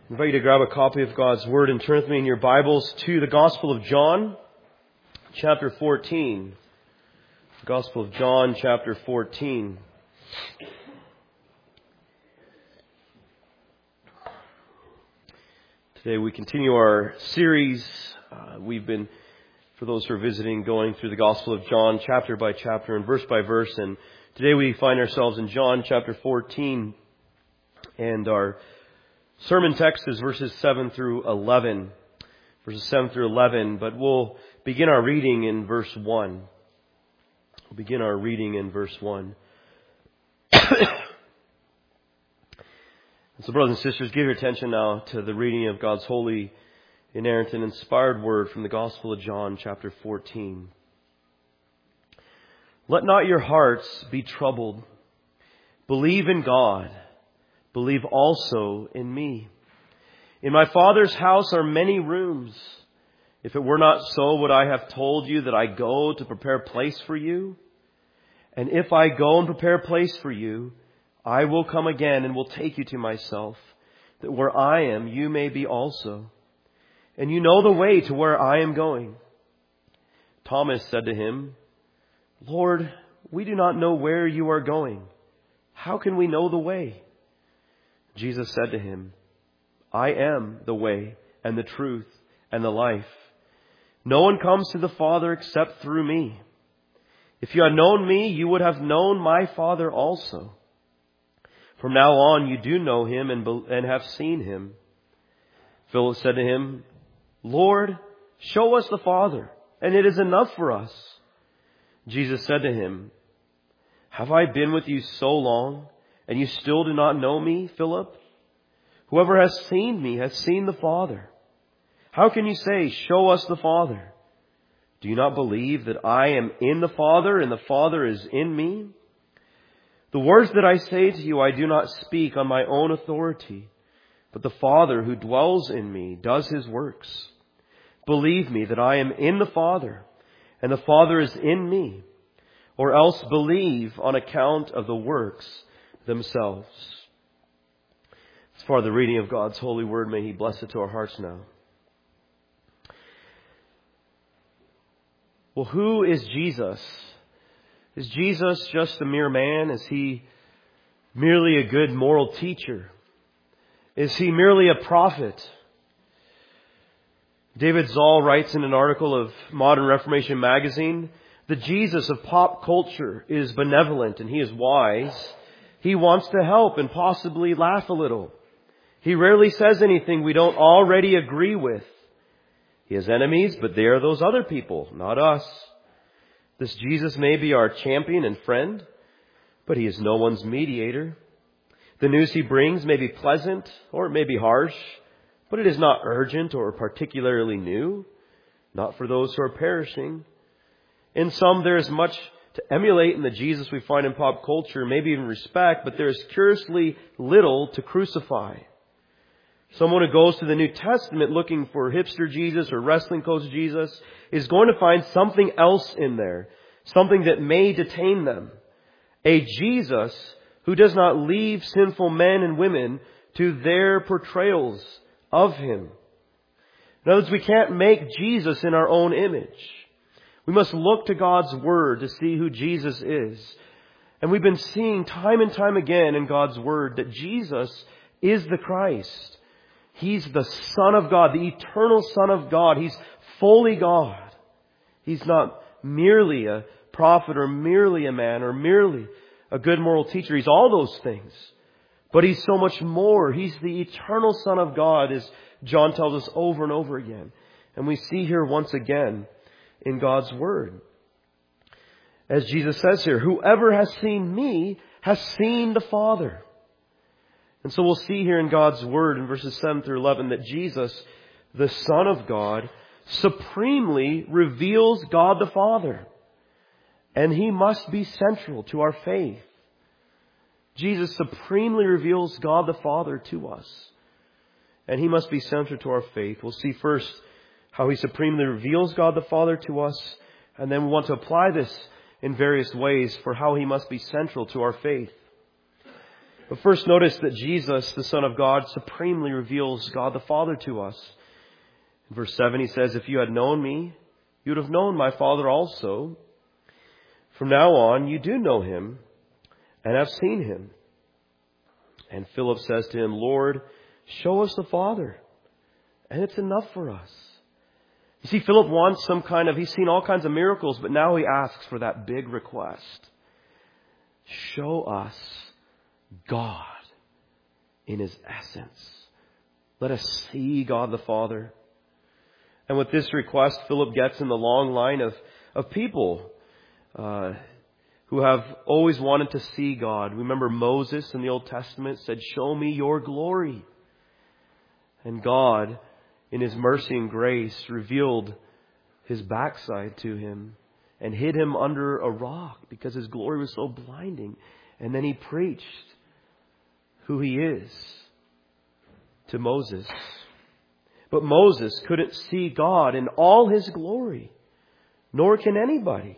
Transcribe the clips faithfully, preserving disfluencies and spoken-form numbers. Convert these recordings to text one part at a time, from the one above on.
I invite you to grab a copy of God's Word and turn with me in your Bibles to the Gospel of John, chapter fourteen. The Gospel of John, chapter fourteen. Today we continue our series. Uh, we've been, for those who are visiting, going through the Gospel of John chapter by chapter and verse by verse. And today we find ourselves in John chapter fourteen. And our sermon text is verses seven through eleven. Verses seven through eleven. But we'll begin our reading in verse one. We'll begin our reading in verse one. So brothers and sisters, give your attention now to the reading of God's holy, inerrant, and inspired word from the Gospel of John, chapter fourteen. Let not your hearts be troubled. Believe in God. Believe also in me. In my Father's house are many rooms. If it were not so, would I have told you that I go to prepare a place for you? And if I go and prepare a place for you, I will come again and will take you to myself, that where I am, you may be also. And you know the way to where I am going. Thomas said to him, Lord, we do not know where you are going. How can we know the way? Jesus said to him, I am the way and the truth and the life. No one comes to the Father except through me. If you had known me, you would have known my Father also. From now on, you do know him and, and have seen him. Philip said to him, Lord, show us the Father, and it is enough for us. Jesus said to him, Have I been with you so long, and you still do not know me, Philip? Whoever has seen me has seen the Father. How can you say, show us the Father? Do you not believe that I am in the Father and the Father is in me? The words that I say to you, I do not speak on my own authority, but the Father who dwells in me does his works. Believe me that I am in the Father and the Father is in me, or else believe on account of the works themselves. As far as the reading of God's holy word, may he bless it to our hearts now. Well, who is Jesus? Is Jesus just a mere man? Is he merely a good moral teacher? Is he merely a prophet? David Zoll writes in an article of Modern Reformation magazine, the Jesus of pop culture is benevolent and he is wise. He wants to help and possibly laugh a little. He rarely says anything we don't already agree with. He has enemies, but they are those other people, not us. This Jesus may be our champion and friend, but he is no one's mediator. The news he brings may be pleasant or it may be harsh, but it is not urgent or particularly new, not for those who are perishing. In some, there is much to emulate in the Jesus we find in pop culture, maybe even respect, but there is curiously little to crucify. Someone who goes to the New Testament looking for hipster Jesus or wrestling coach Jesus is going to find something else in there, something that may detain them. A Jesus who does not leave sinful men and women to their portrayals of him. In other words, we can't make Jesus in our own image. We must look to God's Word to see who Jesus is. And we've been seeing time and time again in God's Word that Jesus is the Christ. He's the Son of God, the eternal Son of God. He's fully God. He's not merely a prophet or merely a man or merely a good moral teacher. He's all those things. But he's so much more. He's the eternal Son of God, as John tells us over and over again. And we see here once again in God's Word. As Jesus says here, whoever has seen me has seen the Father. And so we'll see here in God's Word in verses seven through eleven that Jesus, the Son of God, supremely reveals God the Father. And he must be central to our faith. Jesus supremely reveals God the Father to us. And he must be central to our faith. We'll see first how he supremely reveals God the Father to us. And then we want to apply this in various ways for how he must be central to our faith. But first notice that Jesus, the Son of God, supremely reveals God the Father to us. In verse seven he says, "If you had known me, you would have known my Father also. From now on you do know him and have seen him." And Philip says to him, "Lord, show us the Father, and it's enough for us." You see, Philip wants some kind of, he's seen all kinds of miracles, but now he asks for that big request. Show us God in his essence. Let us see God the Father. And with this request, Philip gets in the long line of, of people uh, who have always wanted to see God. Remember Moses in the Old Testament said, "Show me your glory." And God, in his mercy and grace, revealed his backside to him and hid him under a rock because his glory was so blinding. And then he preached who he is to Moses. But Moses couldn't see God in all his glory, nor can anybody.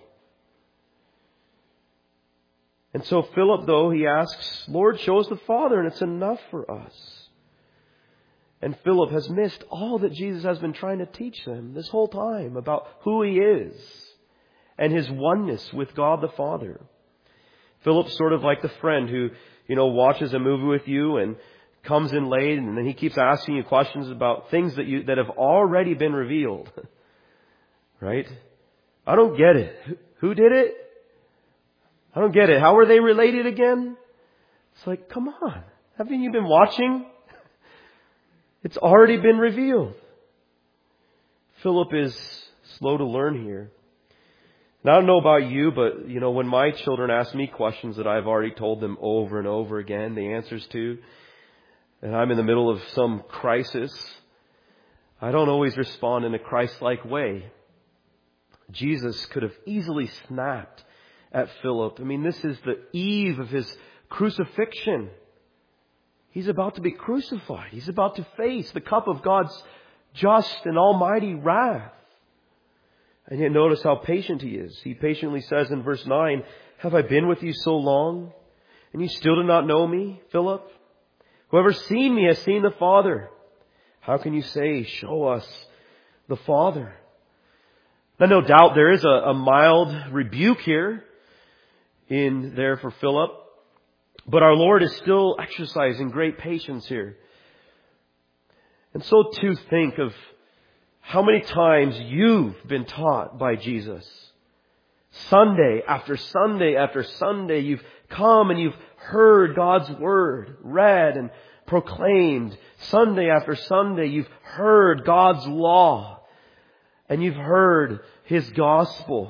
And so Philip, though, he asks, "Lord, show us the Father, and it's enough for us." And Philip has missed all that Jesus has been trying to teach them this whole time about who he is and his oneness with God the Father. Philip's sort of like the friend who, you know, watches a movie with you and comes in late, and then he keeps asking you questions about things that you that have already been revealed. Right? I don't get it. Who did it? I don't get it. How are they related again? It's like, come on. Haven't you been watching? It's already been revealed. Philip is slow to learn here. And I don't know about you, but, you know, when my children ask me questions that I've already told them over and over again, the answers to, and I'm in the middle of some crisis, I don't always respond in a Christ-like way. Jesus could have easily snapped at Philip. I mean, this is the eve of his crucifixion. He's about to be crucified. He's about to face the cup of God's just and almighty wrath. And yet notice how patient he is. He patiently says in verse nine, "Have I been with you so long, and you still do not know me, Philip? Whoever's seen me has seen the Father. How can you say, 'Show us the Father'?" Now, no doubt there is a, a mild rebuke here in there for Philip. But our Lord is still exercising great patience here. And so too think of how many times you've been taught by Jesus. Sunday after Sunday after Sunday, you've come and you've heard God's Word read and proclaimed. Sunday after Sunday, you've heard God's law and you've heard His gospel.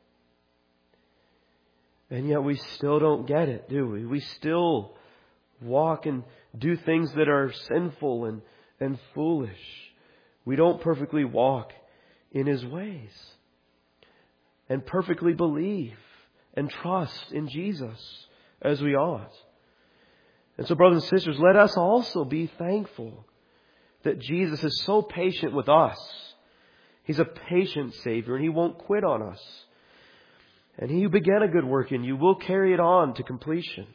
And yet we still don't get it, do we? We still walk and do things that are sinful and, and foolish. We don't perfectly walk in His ways and perfectly believe and trust in Jesus as we ought. And so, brothers and sisters, let us also be thankful that Jesus is so patient with us. He's a patient Savior and He won't quit on us. And He who began a good work in you will carry it on to completion.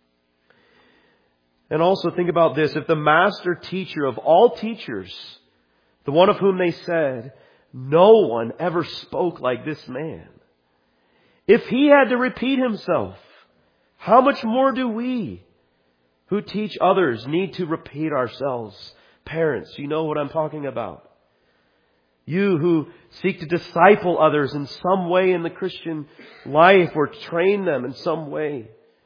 And also think about this. If the master teacher of all teachers, the one of whom they said, "No one ever spoke like this man," if He had to repeat Himself, how much more do we who teach others need to repeat ourselves? Parents, you know what I'm talking about. You who seek to disciple others in some way in the Christian life or train them in some way,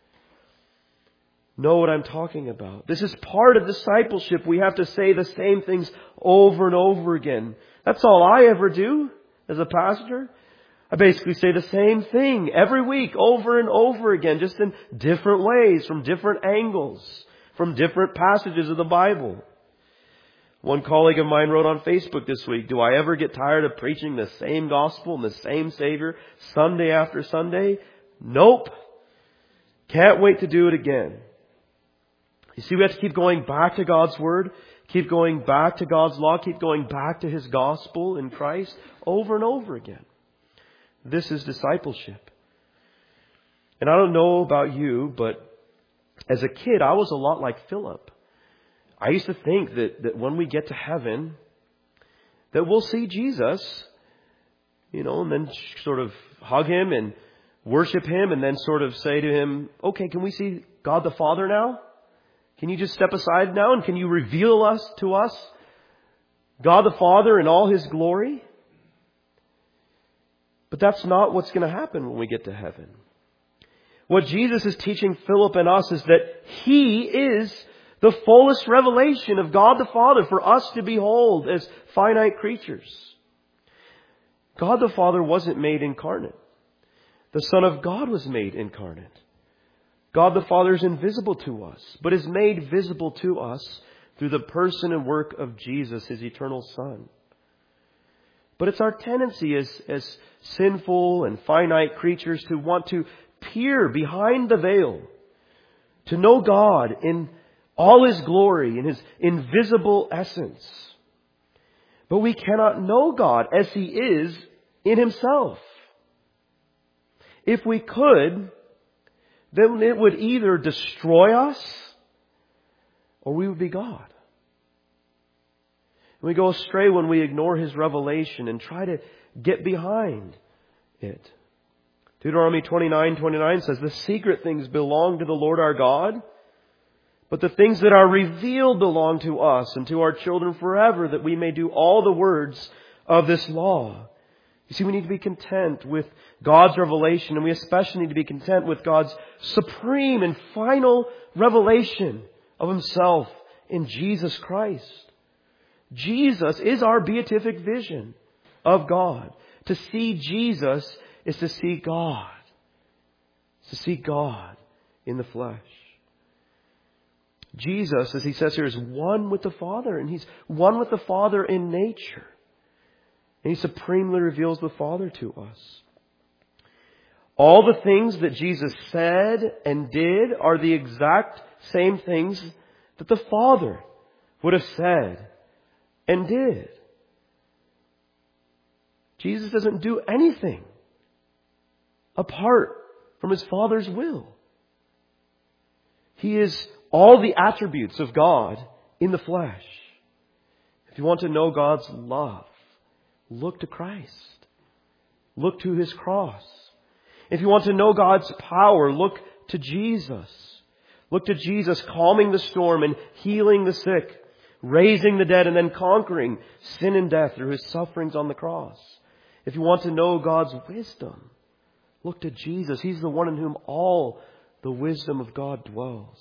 know what I'm talking about. This is part of discipleship. We have to say the same things over and over again. That's all I ever do as a pastor. I basically say the same thing every week over and over again, just in different ways, from different angles, from different passages of the Bible. One colleague of mine wrote on Facebook this week, "Do I ever get tired of preaching the same gospel and the same Savior Sunday after Sunday?" Nope. Can't wait to do it again. You see, we have to keep going back to God's Word, keep going back to God's law, keep going back to His gospel in Christ over and over again. This is discipleship. And I don't know about you, but As a kid, I was a lot like Philip. I used to think that, that when we get to heaven, that we'll see Jesus, you know, and then sort of hug Him and worship Him and then sort of say to Him, okay, can we see God the Father now? Can you just step aside now and can you reveal us to us, God the Father in all His glory? But that's not what's going to happen when we get to heaven. What Jesus is teaching Philip and us is that He is the fullest revelation of God the Father for us to behold as finite creatures. God the Father wasn't made incarnate. The Son of God was made incarnate. God the Father is invisible to us, but is made visible to us through the person and work of Jesus, His eternal Son. But it's our tendency as, as sinful and finite creatures to want to peer behind the veil, to know God in all His glory, in His invisible essence. But we cannot know God as He is in Himself. If we could, then it would either destroy us or we would be God. And we go astray when we ignore His revelation and try to get behind it. Deuteronomy twenty-nine twenty-nine says, the secret things belong to the Lord our God, but the things that are revealed belong to us and to our children forever, that we may do all the words of this law. You see, we need to be content with God's revelation, and we especially need to be content with God's supreme and final revelation of Himself in Jesus Christ. Jesus is our beatific vision of God. To see Jesus is to see God. It's to see God in the flesh. Jesus, as He says here, is one with the Father, and He's one with the Father in nature. And He supremely reveals the Father to us. All the things that Jesus said and did are the exact same things that the Father would have said and did. Jesus doesn't do anything apart from His Father's will. He is all the attributes of God in the flesh. If you want to know God's love, look to Christ. Look to His cross. If you want to know God's power, look to Jesus. Look to Jesus calming the storm and healing the sick, raising the dead, and then conquering sin and death through His sufferings on the cross. If you want to know God's wisdom, look to Jesus. He's the one in whom all the wisdom of God dwells.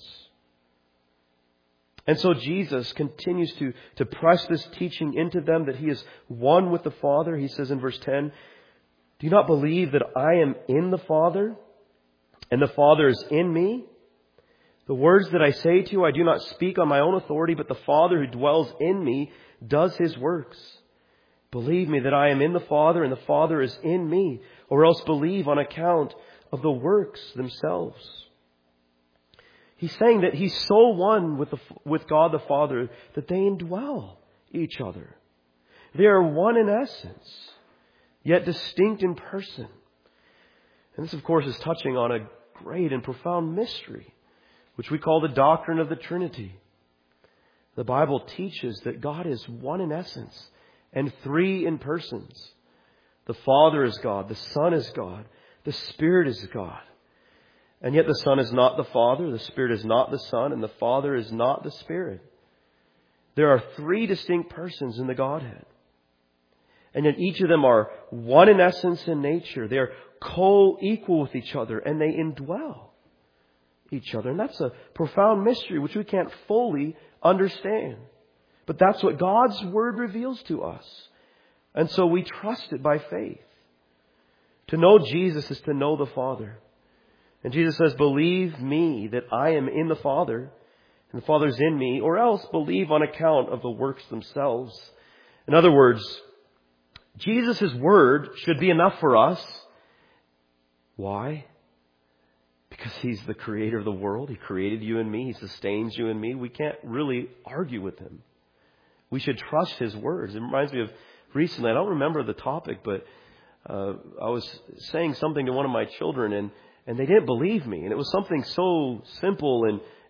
And so Jesus continues to, to press this teaching into them that He is one with the Father. He says in verse ten, do you not believe that I am in the Father and the Father is in me? The words that I say to you, I do not speak on my own authority, but the Father who dwells in me does His works. Believe me that I am in the Father and the Father is in me, or else believe on account of the works themselves. He's saying that He's so one with the, with God the Father that they indwell each other. They are one in essence, yet distinct in person. And this, of course, is touching on a great and profound mystery, which we call the doctrine of the Trinity. The Bible teaches that God is one in essence and three in persons. The Father is God, the Son is God, the Spirit is God. And yet the Son is not the Father, the Spirit is not the Son, and the Father is not the Spirit. There are three distinct persons in the Godhead. And yet each of them are one in essence and nature. They are co-equal with each other, and they indwell each other. And that's a profound mystery which we can't fully understand. But that's what God's Word reveals to us. And so we trust it by faith. To know Jesus is to know the Father. And Jesus says, believe me that I am in the Father and the Father is in me, or else believe on account of the works themselves. In other words, Jesus' Word should be enough for us. Why? Because He's the creator of the world. He created you and me. He sustains you and me. We can't really argue with Him. We should trust His words. It reminds me of recently, I don't remember the topic, but uh, I was saying something to one of my children and, and they didn't believe me. And it was something so simple and,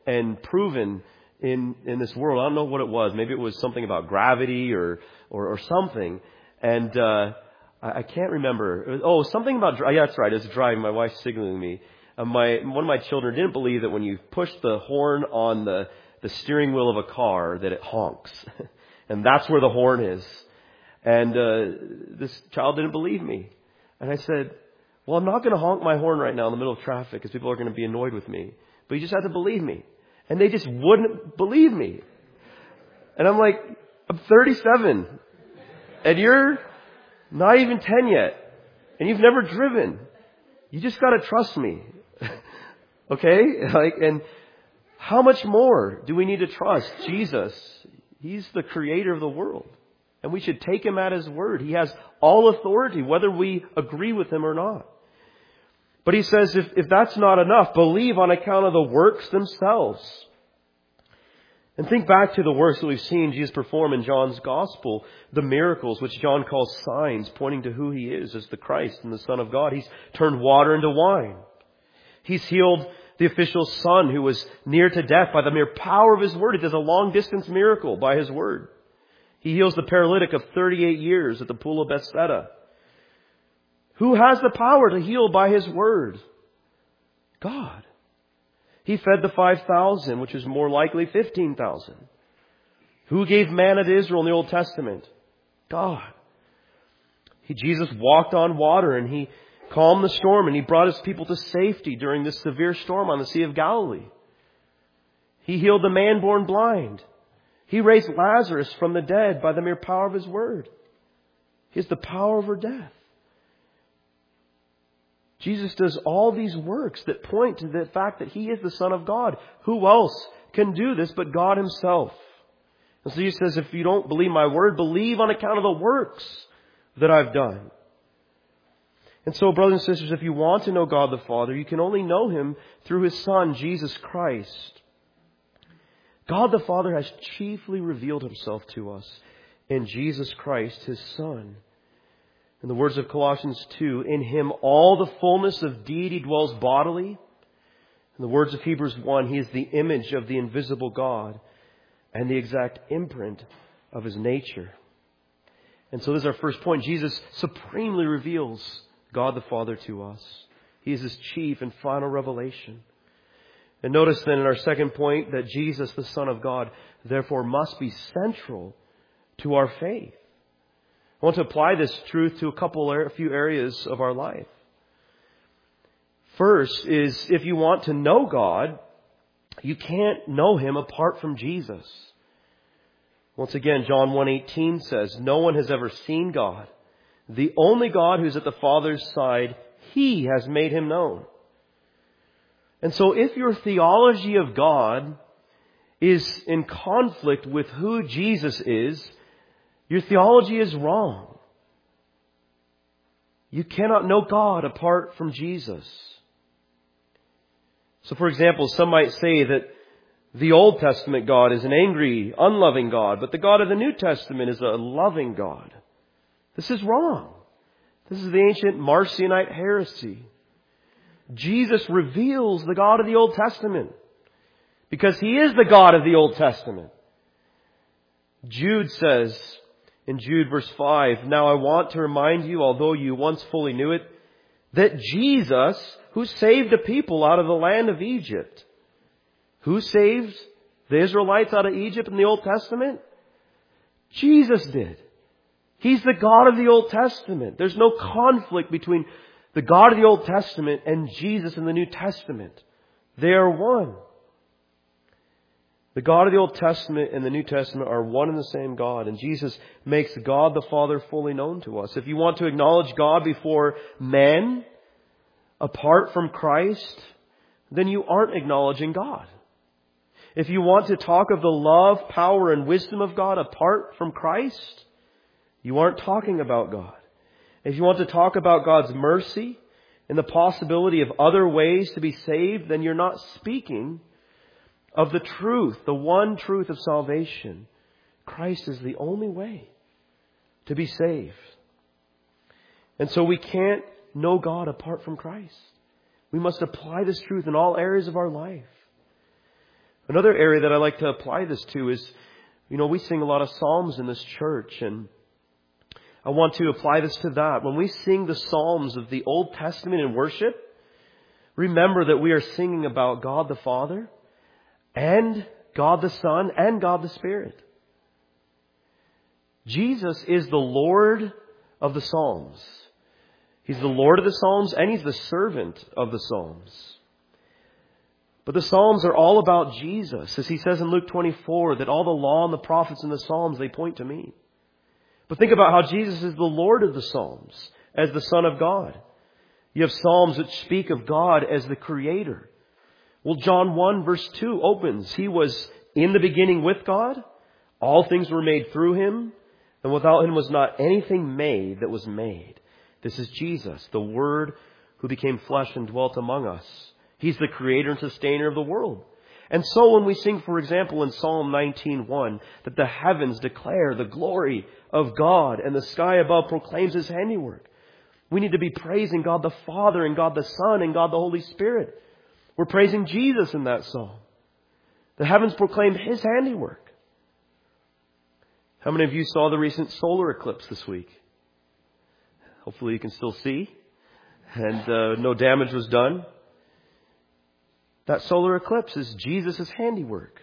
and proven in, in this world. I don't know what it was. Maybe it was something about gravity or, or, or something. And, uh, I, I can't remember. It was, oh, something about, yeah, that's right. It was driving. My wife's signaling me. Uh, my, one of my children didn't believe that when you push the horn on the, the steering wheel of a car that it honks. And that's where the horn is. And, uh, this child didn't believe me. And I said, well, I'm not going to honk my horn right now in the middle of traffic because people are going to be annoyed with me. But you just have to believe me. And they just wouldn't believe me. And I'm like, I'm thirty-seven. And you're not even ten yet. And you've never driven. You just got to trust me. Okay? Like, and how much more do we need to trust Jesus? He's the creator of the world. And we should take him at his word. He has all authority, whether we agree with him or not. But he says, if, if that's not enough, believe on account of the works themselves. And think back to the works that we've seen Jesus perform in John's gospel, the miracles, which John calls signs, pointing to who he is as the Christ and the Son of God. He's turned water into wine. He's healed the official's son who was near to death by the mere power of his word. He does a long distance miracle by his word. He heals the paralytic of thirty-eight years at the pool of Bethesda. Who has the power to heal by his word? God. He fed the five thousand, which is more likely fifteen thousand. Who gave manna to Israel in the Old Testament? God. He, Jesus walked on water and he calmed the storm and he brought his people to safety during this severe storm on the Sea of Galilee. He healed the man born blind. He raised Lazarus from the dead by the mere power of his word. He has the power over death. Jesus does all these works that point to the fact that he is the Son of God. Who else can do this but God himself? And so he says, if you don't believe my word, believe on account of the works that I've done. And so, brothers and sisters, if you want to know God the Father, you can only know him through his Son, Jesus Christ. God the Father has chiefly revealed himself to us in Jesus Christ, his Son. In the words of Colossians two, in him all the fullness of deity dwells bodily. In the words of Hebrews one, he is the image of the invisible God and the exact imprint of his nature. And so this is our first point. Jesus supremely reveals God the Father to us. He is his chief and final revelation. And notice then in our second point that Jesus, the Son of God, therefore must be central to our faith. I want to apply this truth to a couple, a few areas of our life. First is, if you want to know God, you can't know him apart from Jesus. Once again, John one eighteen says, no one has ever seen God. The only God who's at the Father's side, he has made him known. And so if your theology of God is in conflict with who Jesus is, your theology is wrong. You cannot know God apart from Jesus. So for example, some might say that the Old Testament God is an angry, unloving God, but the God of the New Testament is a loving God. This is wrong. This is the ancient Marcionite heresy. Jesus reveals the God of the Old Testament because he is the God of the Old Testament. Jude says in Jude verse five, now I want to remind you, although you once fully knew it, that Jesus, who saved a people out of the land of Egypt. Who saved the Israelites out of Egypt in the Old Testament? Jesus did. He's the God of the Old Testament. There's no conflict between the God of the Old Testament and Jesus in the New Testament. They are one. The God of the Old Testament and the New Testament are one and the same God. And Jesus makes God the Father fully known to us. If you want to acknowledge God before men, apart from Christ, then you aren't acknowledging God. If you want to talk of the love, power, and wisdom of God apart from Christ, you aren't talking about God. If you want to talk about God's mercy and the possibility of other ways to be saved, then you're not speaking of the truth, the one truth of salvation. Christ is the only way to be saved. And so we can't know God apart from Christ. We must apply this truth in all areas of our life. Another area that I like to apply this to is, you know, we sing a lot of psalms in this church, and I want to apply this to that. When we sing the psalms of the Old Testament in worship, remember that we are singing about God the Father and God the Son and God the Spirit. Jesus is the Lord of the Psalms. He's the Lord of the Psalms and He's the servant of the Psalms. But the Psalms are all about Jesus. As He says in Luke twenty-four, that all the law and the prophets and the Psalms, they point to me. But think about how Jesus is the Lord of the Psalms as the Son of God. You have Psalms that speak of God as the Creator. Well, John one verse two opens, He was in the beginning with God. All things were made through Him. And without Him was not anything made that was made. This is Jesus, the Word who became flesh and dwelt among us. He's the Creator and Sustainer of the world. And so when we sing, for example, in Psalm nineteen one, that the heavens declare the glory of God and the sky above proclaims His handiwork, we need to be praising God the Father and God the Son and God the Holy Spirit. We're praising Jesus in that psalm. The heavens proclaim His handiwork. How many of you saw the recent solar eclipse this week? Hopefully you can still see, and uh, no damage was done. That solar eclipse is Jesus' handiwork.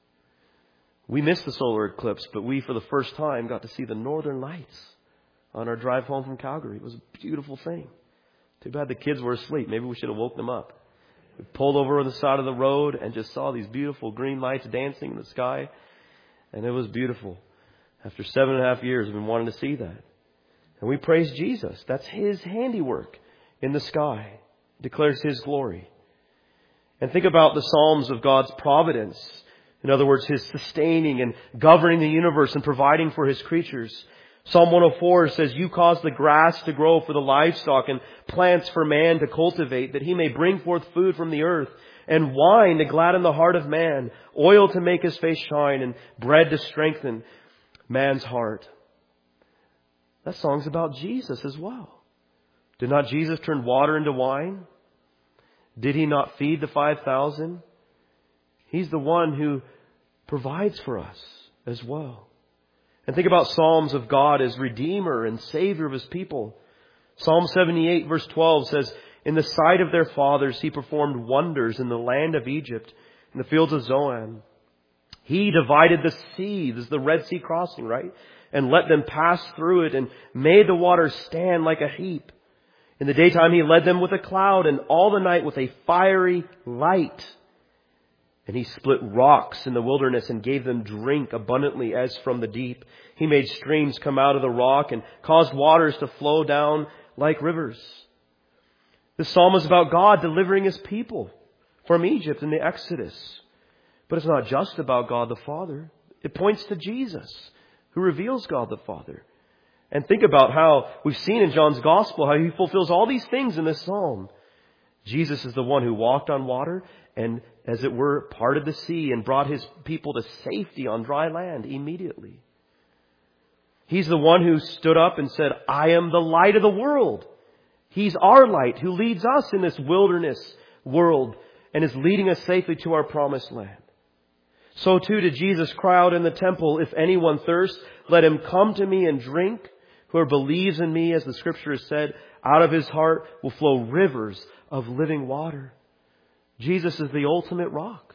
We missed the solar eclipse, but we, for the first time, got to see the northern lights on our drive home from Calgary. It was a beautiful thing. Too bad the kids were asleep. Maybe we should have woke them up. We pulled over on the side of the road and just saw these beautiful green lights dancing in the sky, and it was beautiful. After seven and a half years, I've been wanting to see that. And we praise Jesus. That's His handiwork in the sky. It declares His glory. And think about the Psalms of God's providence. In other words, His sustaining and governing the universe and providing for His creatures. Psalm one oh four says, You cause the grass to grow for the livestock and plants for man to cultivate, that he may bring forth food from the earth, and wine to gladden the heart of man, oil to make his face shine, and bread to strengthen man's heart. That song's about Jesus as well. Did not Jesus turn water into wine? Did He not feed the five thousand? He's the one who provides for us as well. And think about Psalms of God as Redeemer and Savior of His people. Psalm seventy-eight verse twelve says, In the sight of their fathers He performed wonders in the land of Egypt, in the fields of Zoan. He divided the sea, this is the Red Sea crossing, right? And let them pass through it and made the waters stand like a heap. In the daytime He led them with a cloud and all the night with a fiery light. And He split rocks in the wilderness and gave them drink abundantly as from the deep. He made streams come out of the rock and caused waters to flow down like rivers. This psalm is about God delivering His people from Egypt in the Exodus. But it's not just about God the Father. It points to Jesus, who reveals God the Father. And think about how we've seen in John's Gospel how He fulfills all these things in this psalm. Jesus is the one who walked on water and, as it were, parted the sea and brought His people to safety on dry land immediately. He's the one who stood up and said, I am the light of the world. He's our light who leads us in this wilderness world and is leading us safely to our promised land. So too did Jesus cry out in the temple, If anyone thirsts, let him come to me and drink. Whoever believes in me, as the Scripture has said, out of his heart will flow rivers of living water. Jesus is the ultimate rock,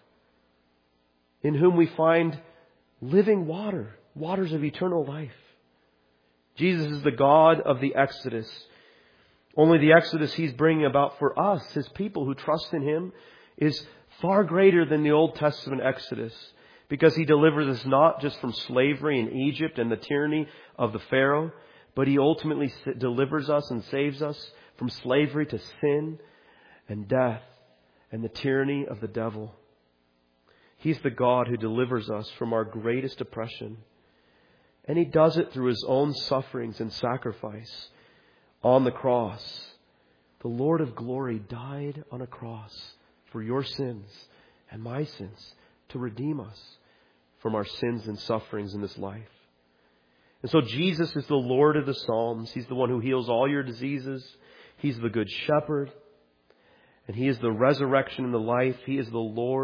in whom we find living water, waters of eternal life. Jesus is the God of the Exodus. Only the Exodus He's bringing about for us, His people who trust in Him, is far greater than the Old Testament Exodus, because He delivers us not just from slavery in Egypt and the tyranny of the Pharaoh, but He ultimately delivers us and saves us from slavery to sin and death and the tyranny of the devil. He's the God who delivers us from our greatest oppression. And He does it through His own sufferings and sacrifice on the cross. The Lord of glory died on a cross for your sins and my sins, to redeem us from our sins and sufferings in this life. And so Jesus is the Lord of the Psalms. He's the one who heals all your diseases. He's the Good Shepherd. And He is the resurrection and the life. He is the Lord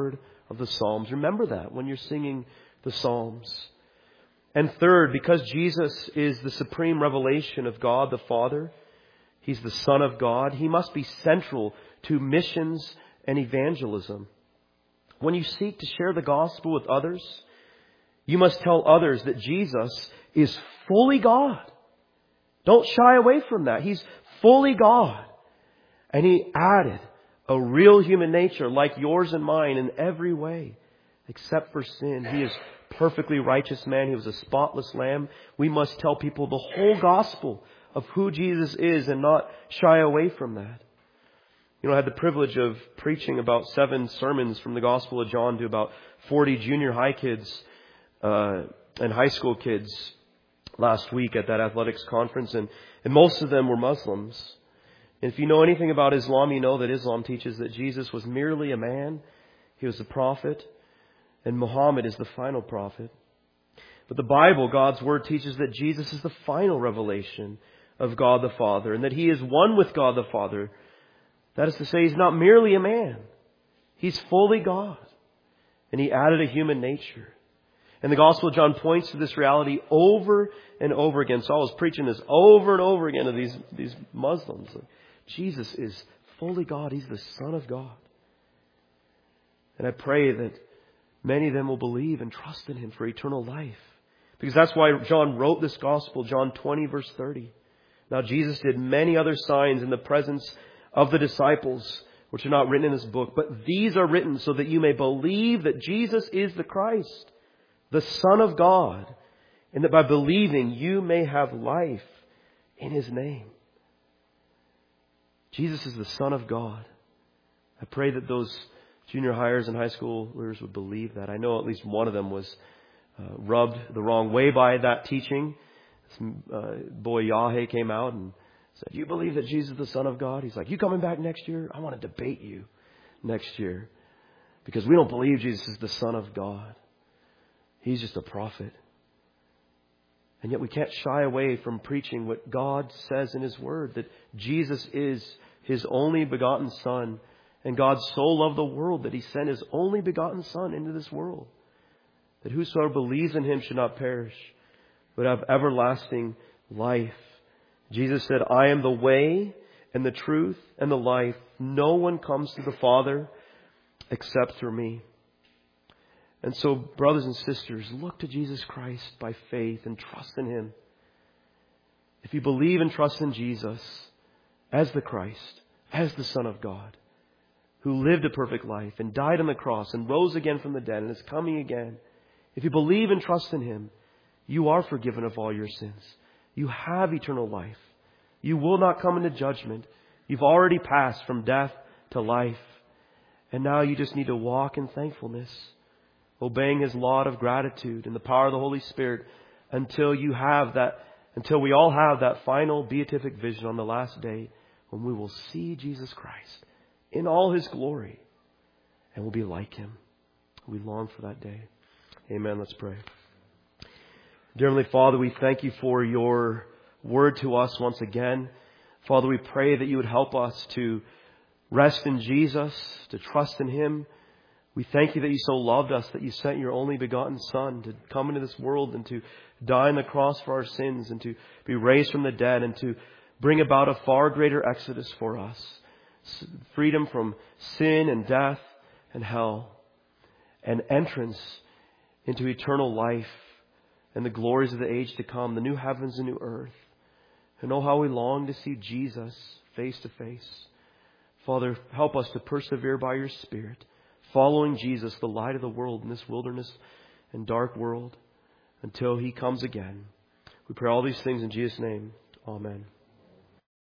of the Psalms. Remember that when you're singing the Psalms. And third, because Jesus is the supreme revelation of God the Father, He's the Son of God, He must be central to missions and evangelism. When you seek to share the gospel with others, you must tell others that Jesus is fully God. Don't shy away from that. He's fully God. And He added a real human nature like yours and mine in every way, except for sin. He is perfectly righteous man. He was a spotless lamb. We must tell people the whole gospel of who Jesus is and not shy away from that. You know, I had the privilege of preaching about seven sermons from the Gospel of John to about forty junior high kids uh, and high school kids last week at that athletics conference, and, and most of them were Muslims. And if you know anything about Islam, you know that Islam teaches that Jesus was merely a man. He was a prophet, and Muhammad is the final prophet. But the Bible, God's Word, teaches that Jesus is the final revelation of God the Father, and that He is one with God the Father. That is to say, He's not merely a man. He's fully God. And He added a human nature. And the Gospel of John points to this reality over and over again. Saul was preaching this over and over again to these, these Muslims. Jesus is fully God. He's the Son of God. And I pray that many of them will believe and trust in Him for eternal life. Because that's why John wrote this Gospel, John twenty, verse thirty. Now Jesus did many other signs in the presence of the disciples, which are not written in this book, but these are written so that you may believe that Jesus is the Christ, the Son of God, and that by believing you may have life in His name. Jesus is the Son of God. I pray that those junior hires and high schoolers would believe that. I know at least one of them was uh, rubbed the wrong way by that teaching. This uh, boy Yahe came out and said, "You believe that Jesus is the Son of God?" He's like, "You coming back next year? I want to debate you next year. Because we don't believe Jesus is the Son of God. He's just a prophet." And yet we can't shy away from preaching what God says in His Word, that Jesus is His only begotten Son. And God so loved the world that He sent His only begotten Son into this world, that whosoever believes in Him should not perish, but have everlasting life. Jesus said, "I am the way and the truth and the life. No one comes to the Father except through me." And so, brothers and sisters, look to Jesus Christ by faith and trust in Him. If you believe and trust in Jesus as the Christ, as the Son of God, who lived a perfect life and died on the cross and rose again from the dead and is coming again, if you believe and trust in Him, you are forgiven of all your sins. You have eternal life. You will not come into judgment. You've already passed from death to life. And now you just need to walk in thankfulness, obeying His law of gratitude and the power of the Holy Spirit until you have that, until we all have that final beatific vision on the last day when we will see Jesus Christ in all His glory and we'll be like Him. We long for that day. Amen. Let's pray. Dear Heavenly Father, we thank You for Your word to us once again. Father, we pray that You would help us to rest in Jesus, to trust in Him. We thank You that You so loved us, that You sent Your only begotten Son to come into this world and to die on the cross for our sins and to be raised from the dead and to bring about a far greater exodus for us. Freedom from sin and death and hell, and entrance into eternal life and the glories of the age to come, the new heavens and new earth. And oh, how we long to see Jesus face to face. Father, help us to persevere by Your Spirit, following Jesus, the light of the world in this wilderness and dark world, until He comes again. We pray all these things in Jesus' name. Amen.